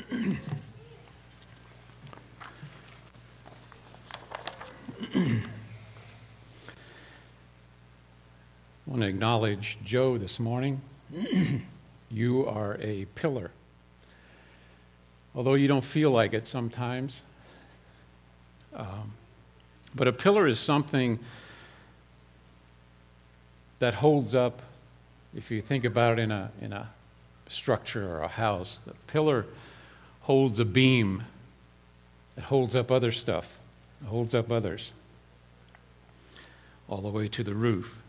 I want to acknowledge Joe this morning. You are a pillar. Although you don't feel like it sometimes. But a pillar is something that holds up, if you think about it in a structure or a house. The pillar holds a beam. It holds up other stuff. It holds up others. All the way to the roof.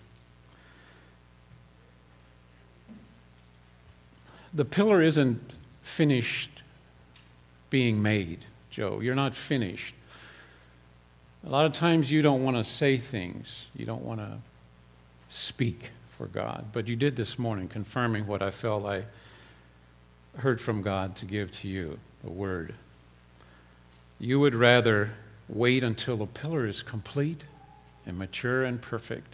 The pillar isn't finished being made, Joe. You're not finished. A lot of times you don't want to say things. You don't want to speak for God. But you did this morning, confirming what I felt I heard from God to give to you, the Word. You would rather wait until the pillar is complete and mature and perfect.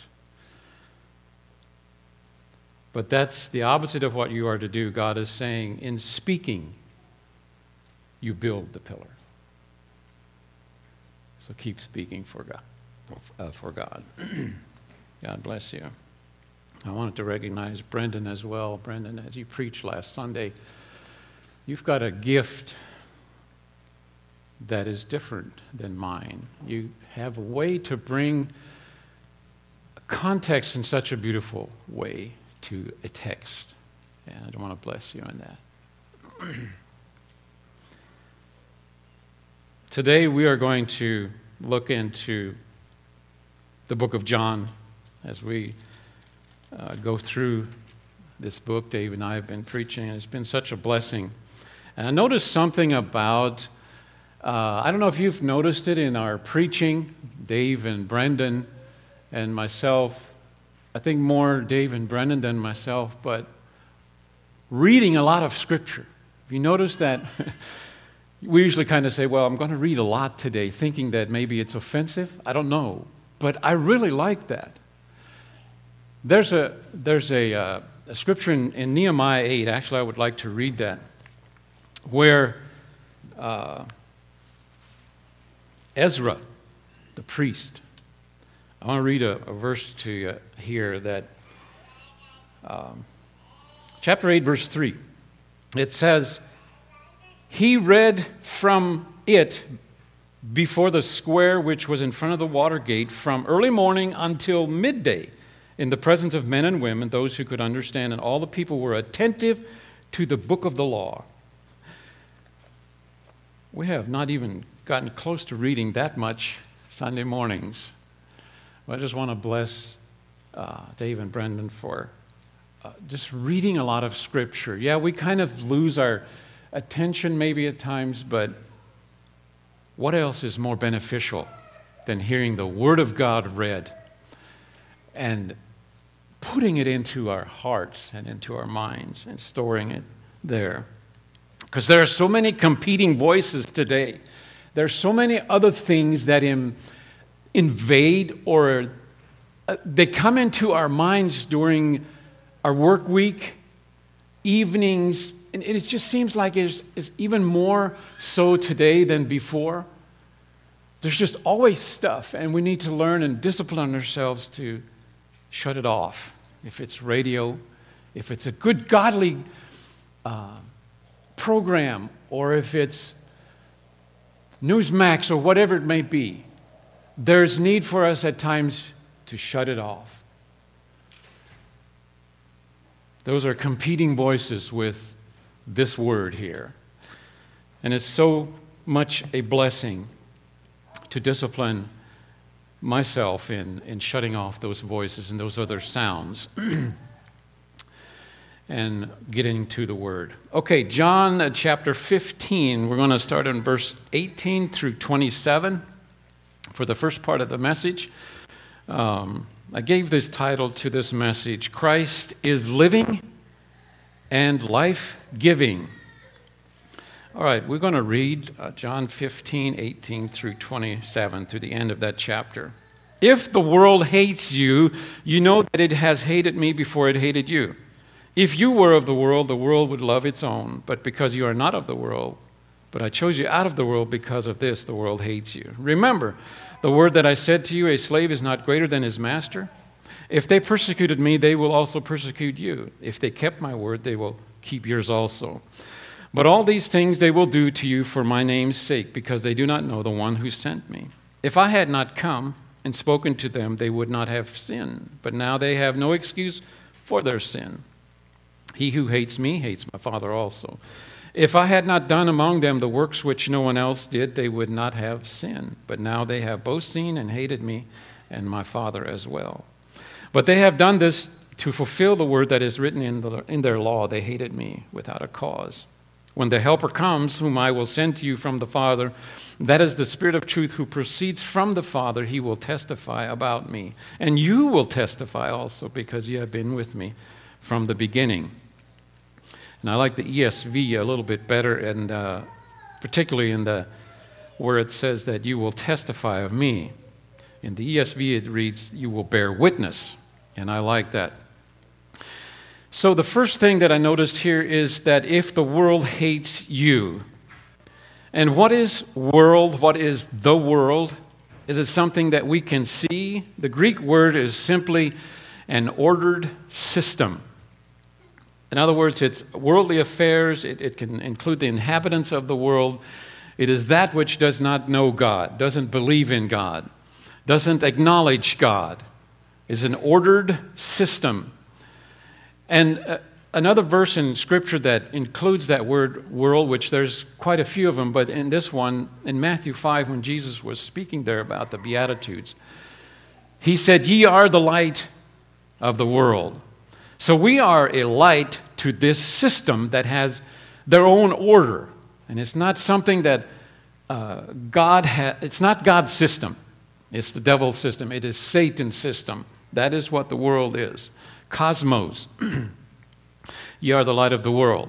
But that's the opposite of what you are to do. God is saying, in speaking, you build the pillar. So keep speaking for God. God bless you. I wanted to recognize Brendan as well. Brendan, as you preached last Sunday, you've got a gift that is different than mine. You have a way to bring context in such a beautiful way to a text. And I want to bless you in that. Today we are going to look into the book of John as we go through this book. Dave and I have been preaching, and it's been such a blessing. And I noticed something about, I don't know if you've noticed it in our preaching, Dave and Brendan and myself. I think more Dave and Brendan than myself, but reading a lot of Scripture. Have you noticed that? We usually kind of say, well, I'm going to read a lot today, thinking that maybe it's offensive. I don't know. But I really like that. There's a scripture in Nehemiah 8, actually I would like to read that, where Ezra, the priest, I want to read a verse to you here that, chapter 8, verse 3. It says, he read from it before the square which was in front of the water gate from early morning until midday in the presence of men and women, those who could understand, and all the people were attentive to the book of the law. We have not even gotten close to reading that much Sunday mornings. I just want to bless Dave and Brendan for just reading a lot of Scripture. Yeah, we kind of lose our attention maybe at times, but what else is more beneficial than hearing the Word of God read and putting it into our hearts and into our minds and storing it there? Because there are so many competing voices today. There are so many other things that invade or they come into our minds during our work week, evenings, and it just seems like it's even more so today than before. There's just always stuff, and we need to learn and discipline ourselves to shut it off. If it's radio, if it's a good godly program, or if it's Newsmax or whatever it may be, there's need for us at times to shut it off. Those are competing voices with this word here. And it's so much a blessing to discipline myself in shutting off those voices and those other sounds and getting to the word. Okay, John chapter 15, we're going to start in verse 18 through 27 for the first part of the message. I gave this title to this message, Christ is Living and Life-Giving. All right, we're going to read John 15, 18 through 27, through the end of that chapter. If the world hates you, you know that it has hated me before it hated you. If you were of the world would love its own. But because you are not of the world, But I chose you out of the world. Because of this, the world hates you. Remember the word that I said to you, a slave is not greater than his master. If they persecuted me, they will also persecute you. If they kept my word, they will keep yours also. But all these things they will do to you for my name's sake, because they do not know the one who sent me. If I had not come and spoken to them, they would not have sinned. But now they have no excuse for their sin. He who hates me hates my Father also. If I had not done among them the works which no one else did, they would not have sinned. But now they have both seen and hated me and my Father as well. But they have done this to fulfill the word that is written in their law. They hated me without a cause. When the Helper comes, whom I will send to you from the Father, that is the Spirit of truth who proceeds from the Father, he will testify about me. And you will testify also, because you have been with me from the beginning. And I like the ESV a little bit better, and particularly in where it says that you will testify of me. In the ESV it reads, you will bear witness. And I like that. So the first thing that I noticed here is that if the world hates you, and what is world? What is the world? Is it something that we can see? The Greek word is simply an ordered system. In other words, it's worldly affairs. It can include the inhabitants of the world. It is that which does not know God, doesn't believe in God, doesn't acknowledge God. It's an ordered system. And another verse in Scripture that includes that word world, which there's quite a few of them, but in this one, in Matthew 5, when Jesus was speaking there about the Beatitudes, he said, ye are the light of the world. So we are a light to this system that has their own order. And it's not something that it's not God's system. It's the devil's system. It is Satan's system. That is what the world is. Cosmos. Ye are the light of the world.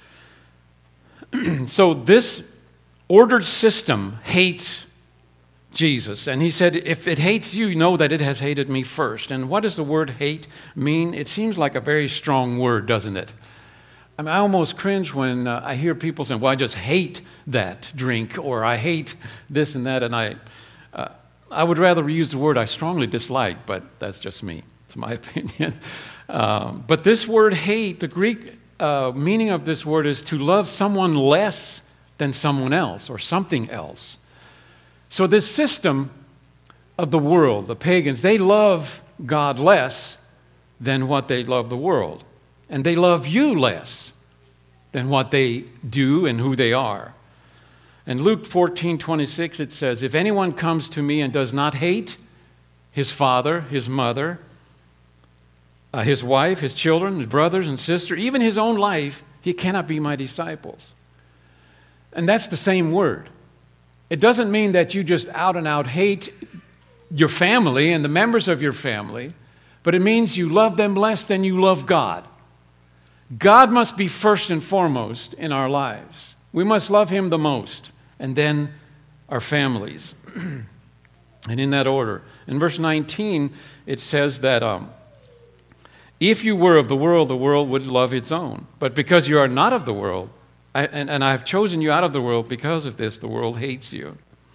So this ordered system hates Jesus. And he said, if it hates you, know that it has hated me first. And what does the word hate mean? It seems like a very strong word, doesn't it? I mean, I almost cringe when I hear people saying, well, I just hate that drink, or I hate this and that. And I would rather use the word I strongly dislike, but that's just me. It's my opinion. But this word hate, the Greek meaning of this word is to love someone less than someone else or something else. So this system of the world, the pagans, they love God less than what they love the world. And they love you less than what they do and who they are. In Luke 14:26 it says, if anyone comes to me and does not hate his father, his mother, his wife, his children, his brothers and sisters, even his own life, he cannot be my disciples. And that's the same word. It doesn't mean that you just out and out hate your family and the members of your family, but it means you love them less than you love God. God must be first and foremost in our lives. We must love him the most, and then our families. And in that order. In verse 19, it says that if you were of the world would love its own. But because you are not of the world, and I have chosen you out of the world, because of this, the world hates you.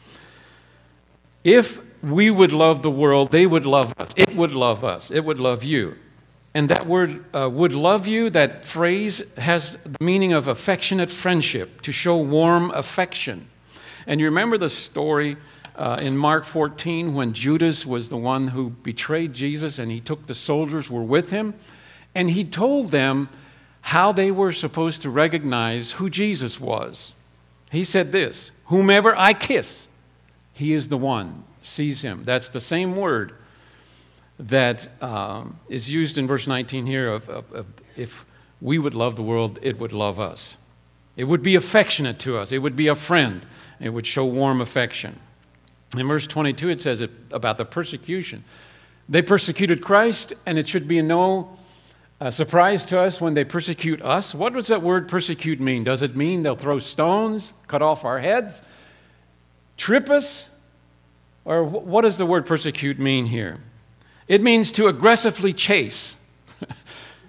If we would love the world, they would love us. It would love us. It would love you. And that word, would love you, that phrase has the meaning of affectionate friendship, to show warm affection. And you remember the story in Mark 14 when Judas was the one who betrayed Jesus, and he took the soldiers who were with him, and he told them how they were supposed to recognize who Jesus was. He said this, whomever I kiss, he is the one. Seize him. That's the same word that is used in verse 19 here of if we would love the world, it would love us. It would be affectionate to us. It would be a friend. It would show warm affection. In verse 22, it says about the persecution. They persecuted Christ, and it should be no surprise to us when they persecute us. What does that word persecute mean? Does it mean they'll throw stones, cut off our heads, trip us? Or what does the word persecute mean here? It means to aggressively chase,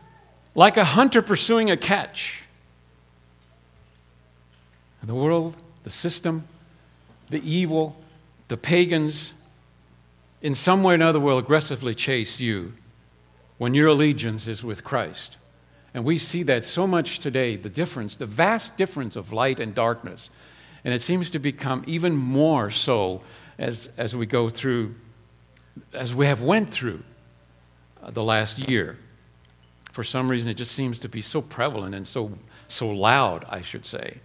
like a hunter pursuing a catch. The world the system, the evil, the pagans, in some way or another will aggressively chase you when your allegiance is with Christ. And we see that so much today, the difference, the vast difference of light and darkness. And it seems to become even more so as we go through, as we have went through the last year. For some reason, it just seems to be so prevalent and so loud, I should say.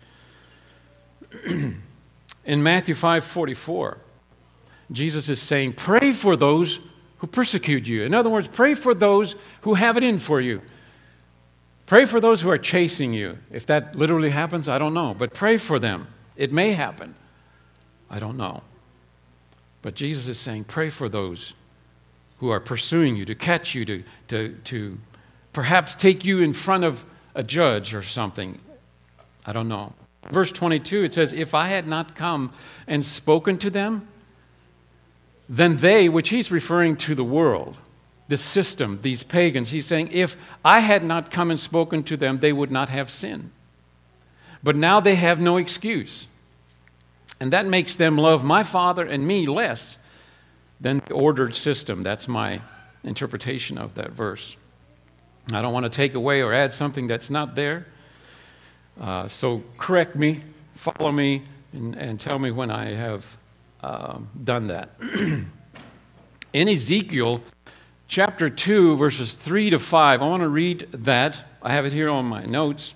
In Matthew 5:44, Jesus is saying, pray for those who persecute you. In other words, pray for those who have it in for you. Pray for those who are chasing you. If that literally happens, I don't know. But pray for them. It may happen. I don't know. But Jesus is saying, pray for those who are pursuing you, to catch you, to perhaps take you in front of a judge or something. I don't know. Verse 22, it says, if I had not come and spoken to them, then they, which he's referring to the world, this system, these pagans, he's saying, if I had not come and spoken to them, they would not have sin. But now they have no excuse. And that makes them love my Father and me less than the ordered system. That's my interpretation of that verse. I don't want to take away or add something that's not there. So correct me, follow me, and tell me when I have done that. In Ezekiel chapter 2, verses 3 to 5, I want to read that. I have it here on my notes.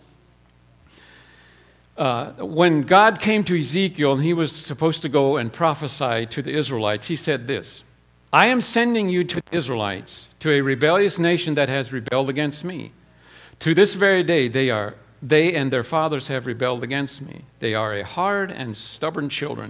When God came to Ezekiel and he was supposed to go and prophesy to the Israelites, he said this, I am sending you to the Israelites, to a rebellious nation that has rebelled against me. To this very day they and their fathers have rebelled against me. They are a hard and stubborn children.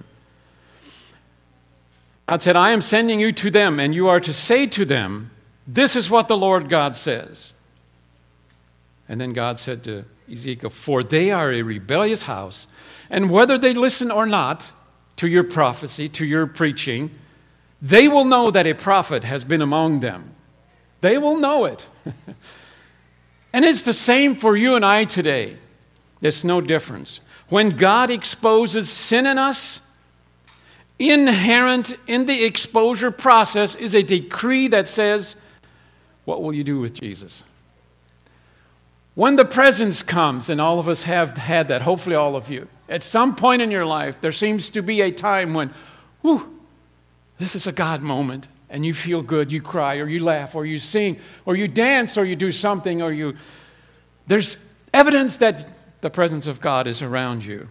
God said, I am sending you to them, and you are to say to them, this is what the Lord God says. And then God said to Ezekiel, for they are a rebellious house, and whether they listen or not to your prophecy, to your preaching, they will know that a prophet has been among them. They will know it. And it's the same for you and I today. There's no difference. When God exposes sin in us, inherent in the exposure process is a decree that says, what will you do with Jesus? When the presence comes, and all of us have had that, hopefully all of you, at some point in your life, there seems to be a time when, whew, this is a God moment, and you feel good, you cry, or you laugh, or you sing, or you dance, or you do something, there's evidence that the presence of God is around you.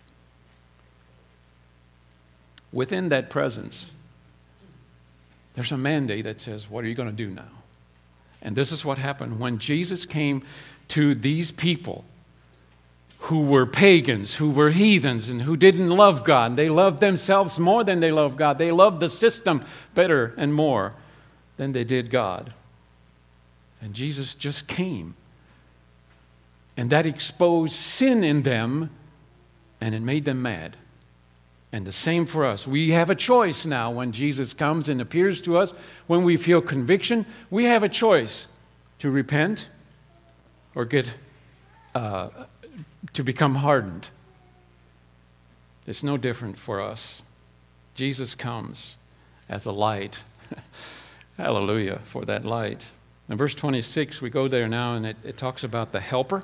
Within that presence, there's a mandate that says, what are you going to do now? And this is what happened when Jesus came to these people who were pagans, who were heathens, and who didn't love God. They loved themselves more than they loved God. They loved the system better and more than they did God. And Jesus just came. And that exposed sin in them, and it made them mad. And the same for us. We have a choice now when Jesus comes and appears to us. When we feel conviction, we have a choice to repent or to become hardened. It's no different for us. Jesus comes as a light. Hallelujah for that light. In verse 26, we go there now, and it talks about the helper.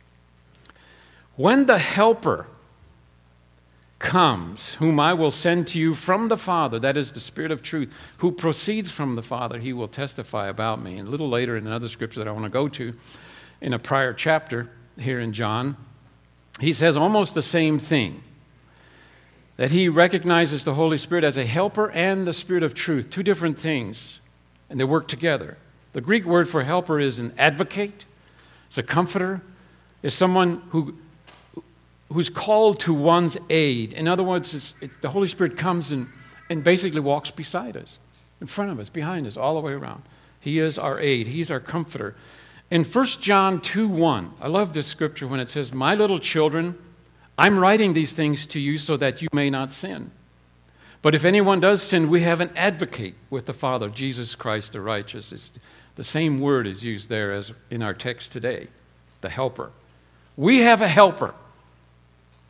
When the helper comes, whom I will send to you from the Father, that is the Spirit of truth, who proceeds from the Father, he will testify about me. And a little later in another scripture that I want to go to, in a prior chapter here in John, he says almost the same thing, that he recognizes the Holy Spirit as a helper and the Spirit of truth, two different things, and they work together. The Greek word for helper is an advocate, it's a comforter, it's someone who's called to one's aid. In other words, the Holy Spirit comes and basically walks beside us, in front of us, behind us, all the way around. He is our aid. He's our comforter. In 1 John 2:1, I love this scripture when it says, my little children, I'm writing these things to you so that you may not sin. But if anyone does sin, we have an advocate with the Father, Jesus Christ the righteous. The same word is used there as in our text today, the helper. We have a helper.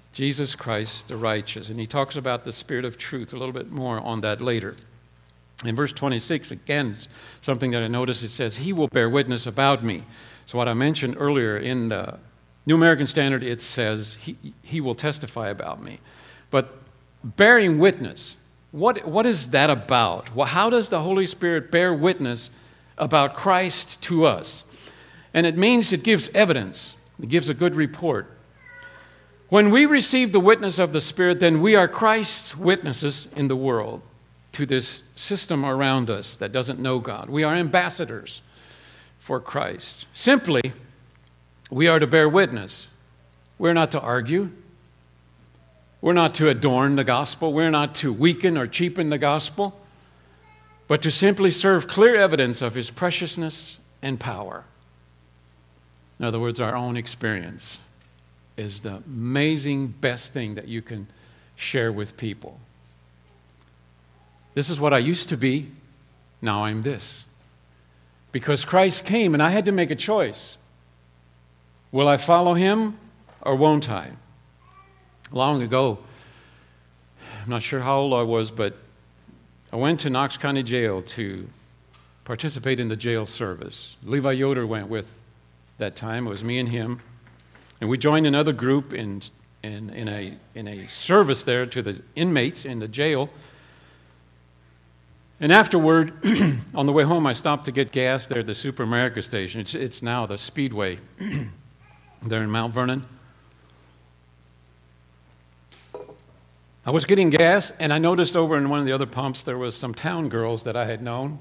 Jesus Christ the righteous. And he talks about the Spirit of truth, a little bit more on that later. In verse 26, again, something that I noticed, it says, he will bear witness about me. So what I mentioned earlier in the New American Standard, it says, he will testify about me. But bearing witness, what is that about? Well, how does the Holy Spirit bear witness about Christ to us? And it means it gives evidence. It gives a good report. When we receive the witness of the Spirit, then we are Christ's witnesses in the world to this system around us that doesn't know God. We are ambassadors for Christ. Simply, we are to bear witness. We're not to argue. We're not to adorn the gospel. We're not to weaken or cheapen the gospel, but to simply serve clear evidence of His preciousness and power. In other words, our own experience is the amazing best thing that you can share with people. This is what I used to be, now I'm this. Because Christ came and I had to make a choice. Will I follow Him or won't I? Long ago, I'm not sure how old I was, but I went to Knox County Jail to participate in the jail service. Levi Yoder went with that time. It was me and him. And we joined another group in a service there to the inmates in the jail. And afterward, on the way home, I stopped to get gas there at the Super America station. It's now the Speedway there in Mount Vernon. I was getting gas, and I noticed over in one of the other pumps there was some town girls that I had known.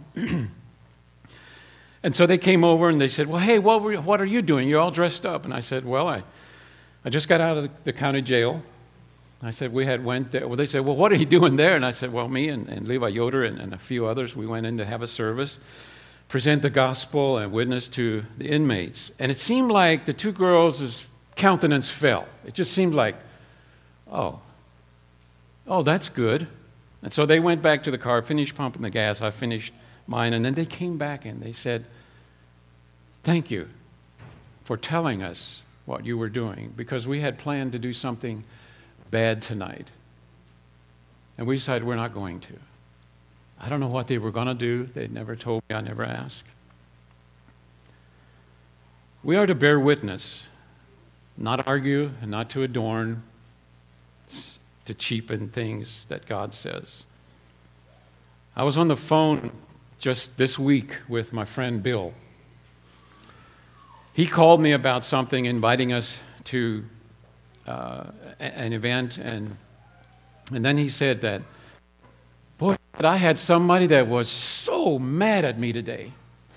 And so they came over and they said, well, hey, what are you doing? You're all dressed up. And I said, well, I just got out of the county jail. I said, we had went there. Well, they said, well, what are you doing there? And I said, well, me and Levi Yoder and a few others, we went in to have a service, present the gospel and witness to the inmates. And it seemed like the two girls' countenance fell. It just seemed like, oh, that's good. And so they went back to the car, finished pumping the gas. I finished mine. And then they came back and they said, thank you for telling us what you were doing, because we had planned to do something bad tonight. And we decided we're not going to. I don't know what they were going to do. They never told me. I never asked. We are to bear witness, not argue and not to adorn, to cheapen things that God says. I was on the phone just this week with my friend Bill. He called me about something, inviting us to an event, and then he said that, boy, I had somebody that was so mad at me today.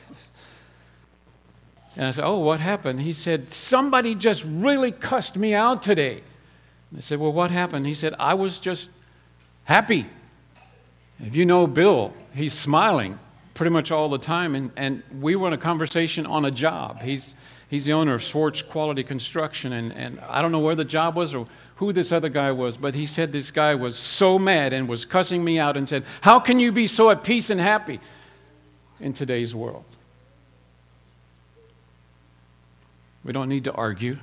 And I said, oh, what happened? He said, somebody just really cussed me out today. And I said, well, what happened? He said, I was just happy. If you know Bill, he's smiling pretty much all the time, and we were in a conversation on a job. He's the owner of Swartz Quality Construction, and I don't know where the job was or who this other guy was, but he said this guy was so mad and was cussing me out and said, how can you be so at peace and happy in today's world? We don't need to argue.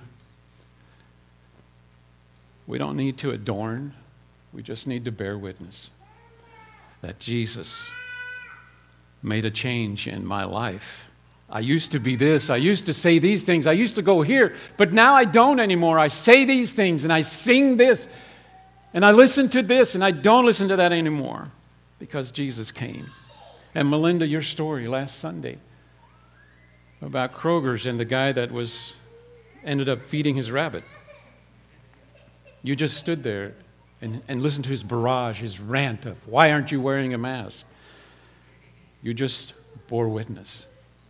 We don't need to adorn. We just need to bear witness that Jesus made a change in my life. I used to be this. I used to say these things. I used to go here, but now I don't anymore. I say these things and I sing this and I listen to this and I don't listen to that anymore because Jesus came. And Melinda, your story last Sunday about Kroger's and the guy that ended up feeding his rabbit. You just stood there and listened to his barrage, his rant of, why aren't you wearing a mask? You just bore witness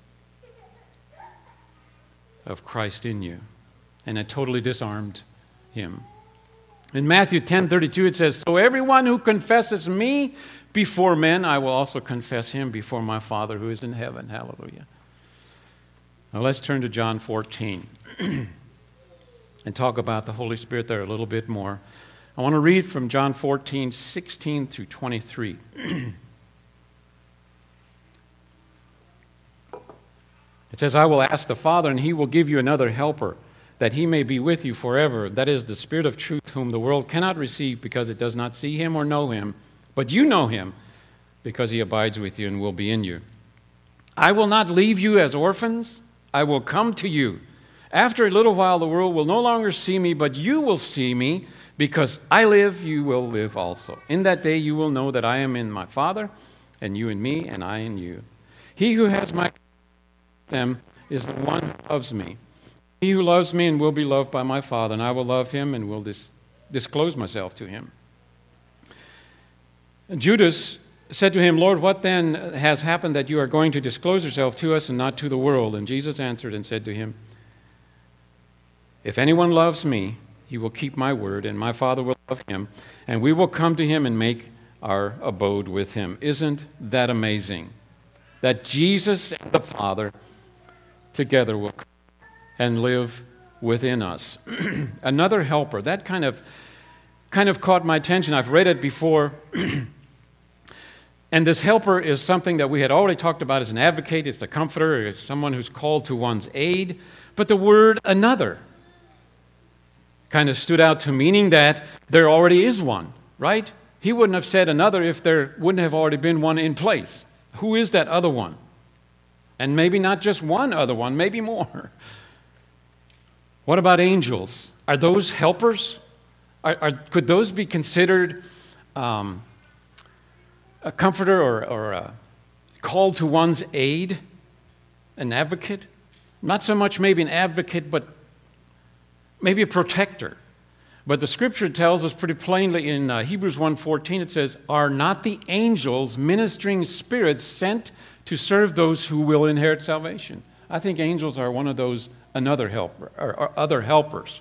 of Christ in you, and it totally disarmed him. In Matthew 10:32 it says, so everyone who confesses me before men, I will also confess him before my Father who is in heaven. Hallelujah. Now let's turn to John 14 and talk about the Holy Spirit there a little bit more. I want to read from John 14:16 through 23. It says, I will ask the Father, and he will give you another helper, that he may be with you forever. That is the Spirit of truth, whom the world cannot receive because it does not see him or know him. But you know him because he abides with you and will be in you. I will not leave you as orphans. I will come to you. After a little while, the world will no longer see me, but you will see me. Because I live, you will live also. In that day you will know that I am in my Father, and you in me, and I in you. He who has my them is the one who loves me. He who loves me and will be loved by my Father, and I will love him and will disclose myself to him. And Judas said to him, Lord, what then has happened that you are going to disclose yourself to us and not to the world? And Jesus answered and said to him, if anyone loves me, he will keep my word, and my Father will love him, and we will come to him and make our abode with him. Isn't that amazing? That Jesus and the Father together will come and live within us. Another helper, that kind of caught my attention. I've read it before. And this helper is something that we had already talked about as an advocate. It's the comforter. It's someone who's called to one's aid. But the word another kind of stood out to meaning that there already is one, right? He wouldn't have said another if there wouldn't have already been one in place. Who is that other one? And maybe not just one other one, maybe more. What about angels? Are those helpers? Could those be considered a comforter or a call to one's aid? An advocate? Not so much maybe an advocate, but maybe a protector. But the scripture tells us pretty plainly in Hebrews 1:14, it says, are not the angels ministering spirits sent to serve those who will inherit salvation? I think angels are one of those another helper or other helpers.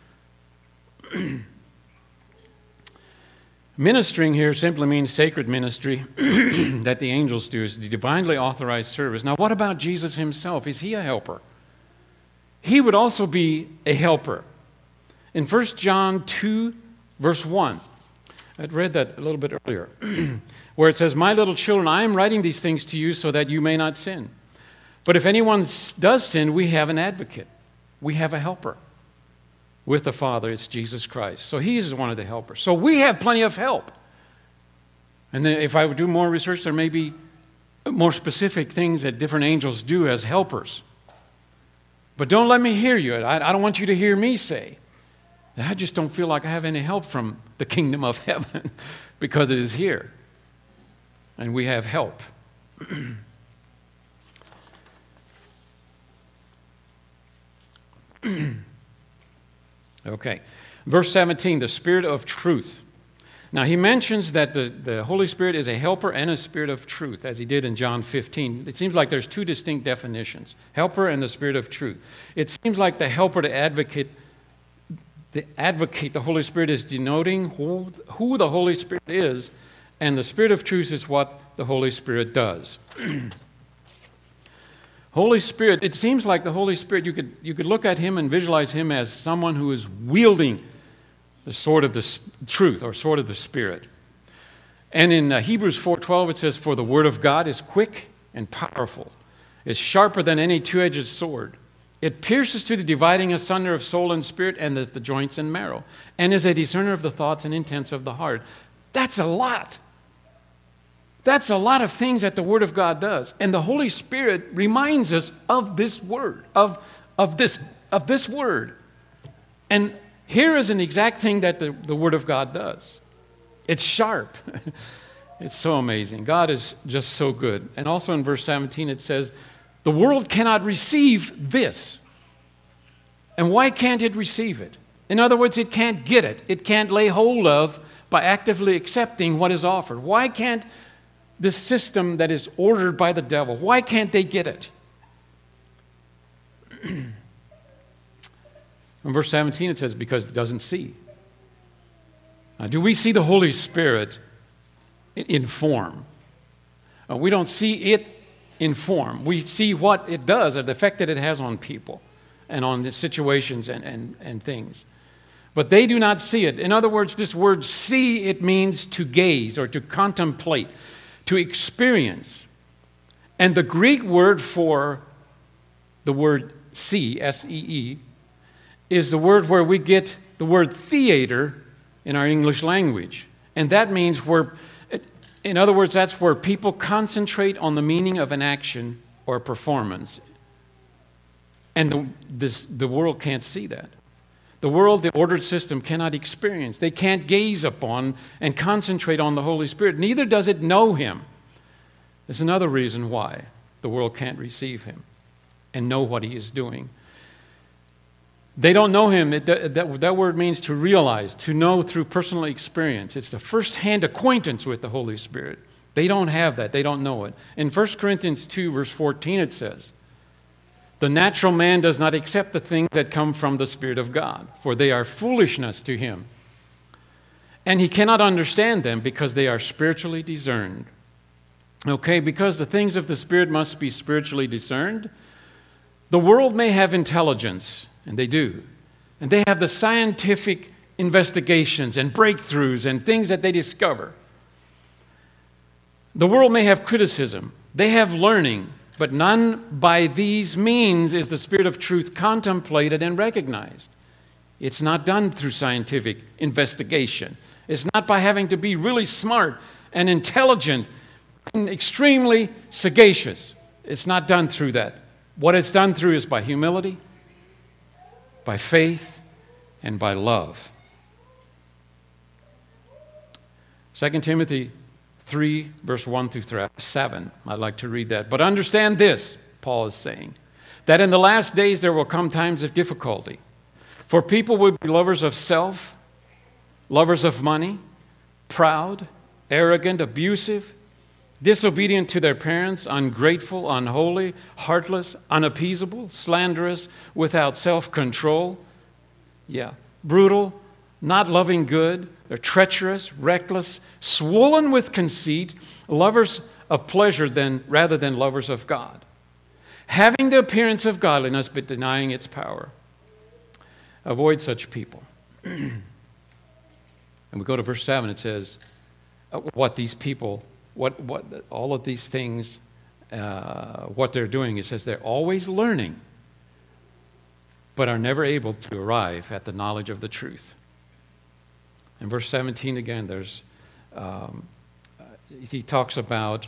Ministering here simply means sacred ministry that the angels do. Is the divinely authorized service. Now, what about Jesus himself? Is he a helper? He would also be a helper. In 1 John 2, verse 1, I'd read that a little bit earlier, where it says, my little children, I am writing these things to you so that you may not sin. But if anyone does sin, we have an advocate. We have a helper with the Father. It's Jesus Christ. So he is one of the helpers. So we have plenty of help. And then if I would do more research, there may be more specific things that different angels do as helpers. But don't let me hear you. I don't want you to hear me say, I just don't feel like I have any help from the kingdom of heaven because it is here. And we have help. Okay. Verse 17, the Spirit of truth. Now, he mentions that the Holy Spirit is a helper and a spirit of truth, as he did in John 15. It seems like there's two distinct definitions, helper and the Spirit of truth. It seems like the helper, the advocate, the Holy Spirit is denoting who the Holy Spirit is, and the Spirit of truth is what the Holy Spirit does. Holy Spirit, it seems like the Holy Spirit, you could look at him and visualize him as someone who is wielding the sword of the truth, or sword of the Spirit. And in Hebrews 4:12 it says, for the word of God is quick and powerful, is sharper than any two-edged sword. It pierces to the dividing asunder of soul and spirit and the joints and marrow, and is a discerner of the thoughts and intents of the heart. That's a lot. That's a lot of things that the Word of God does. And the Holy Spirit reminds us of this Word, of this Word. And here is an exact thing that the Word of God does. It's sharp. It's so amazing. God is just so good. And also in verse 17 it says, the world cannot receive this. And why can't it receive it? In other words, it can't get it. It can't lay hold of by actively accepting what is offered. Why can't this system that is ordered by the devil, why can't they get it? In verse 17 it says, because it doesn't see. Now, do we see the Holy Spirit in form? We don't see it in form. We see what it does, or the effect that it has on people and on the situations and things. But they do not see it. In other words, this word see, it means to gaze or to contemplate, to experience. And the Greek word for the word see, S-E-E, is the word where we get the word theater in our English language. And that means in other words, that's where people concentrate on the meaning of an action or performance. And the world can't see that. The world, the ordered system, cannot experience. They can't gaze upon and concentrate on the Holy Spirit. Neither does it know Him. There's another reason why the world can't receive Him and know what He is doing. They don't know Him. That word means to realize, to know through personal experience. It's the first-hand acquaintance with the Holy Spirit. They don't have that. They don't know it. In 1 Corinthians 2, verse 14, it says, "The natural man does not accept the things that come from the Spirit of God, for they are foolishness to him. And he cannot understand them because they are spiritually discerned." Okay, because the things of the Spirit must be spiritually discerned, the world may have intelligence, and they do. And they have the scientific investigations and breakthroughs and things that they discover. The world may have criticism. They have learning. But none by these means is the Spirit of truth contemplated and recognized. It's not done through scientific investigation. It's not by having to be really smart and intelligent and extremely sagacious. It's not done through that. What it's done through is by humility, by faith, and by love. 2 Timothy 3, verse 1 through 7. I'd like to read that. "But understand this," Paul is saying, "that in the last days there will come times of difficulty. For people will be lovers of self, lovers of money, proud, arrogant, abusive, disobedient to their parents, ungrateful, unholy, heartless, unappeasable, slanderous, without self-control." Brutal, not loving good. They're treacherous, reckless, swollen with conceit, lovers of pleasure rather than lovers of God, having the appearance of godliness but denying its power. Avoid such people. And we go to verse 7, it says, what these people, what all of these things, what they're doing. It says they're always learning, but are never able to arrive at the knowledge of the truth. In verse 17 again, he talks about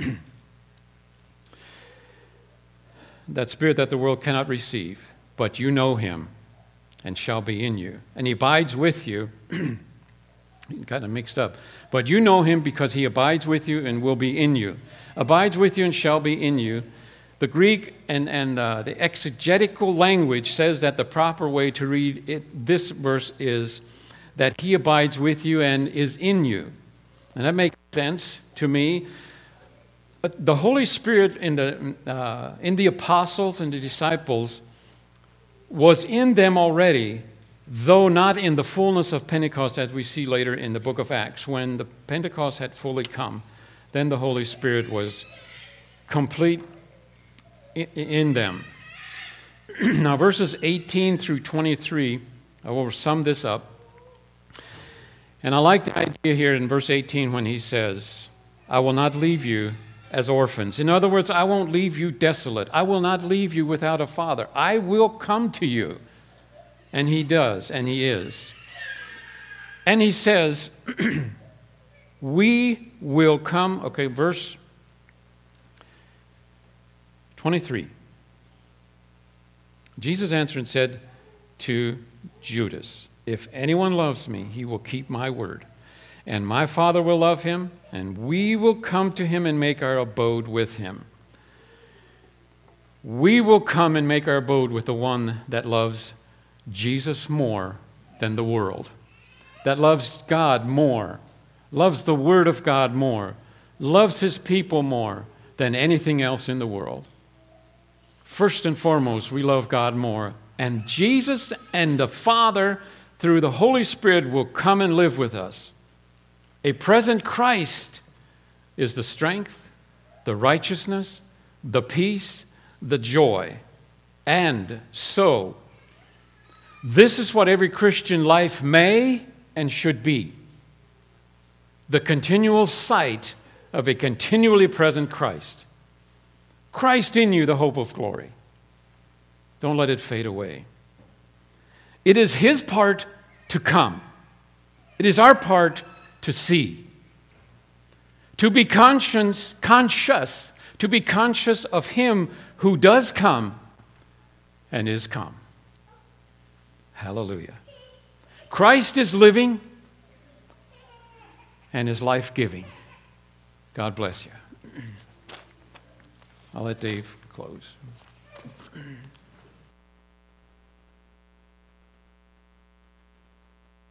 that Spirit that the world cannot receive, but you know Him and shall be in you. And He abides with you. Kind of mixed up. But you know Him because He abides with you and will be in you. Abides with you and shall be in you. The Greek and the exegetical language says that the proper way to read this verse is that He abides with you and is in you. And that makes sense to me. But the Holy Spirit in the apostles and the disciples was in them already, though not in the fullness of Pentecost, as we see later in the book of Acts. When the Pentecost had fully come, then the Holy Spirit was complete in them. Now, verses 18 through 23, I will sum this up. And I like the idea here in verse 18 when he says, "I will not leave you as orphans." In other words, I won't leave you desolate. I will not leave you without a father. I will come to you. And He does, and He is. And He says, we will come. Okay, verse 23. Jesus answered and said to Judas, "If anyone loves me, he will keep my word. And my Father will love him, and we will come to him and make our abode with him." We will come and make our abode with the one that loves Jesus more than the world, that loves God more, loves the Word of God more, loves His people more than anything else in the world. First and foremost, we love God more. And Jesus and the Father, through the Holy Spirit, will come and live with us. A present Christ is the strength, the righteousness, the peace, the joy. And so, this is what every Christian life may and should be. The continual sight of a continually present Christ. Christ in you, the hope of glory. Don't let it fade away. It is His part to come. It is our part to see, to be conscious, to be conscious of Him who does come and is come. Hallelujah. Christ is living and is life-giving. God bless you. I'll let Dave close.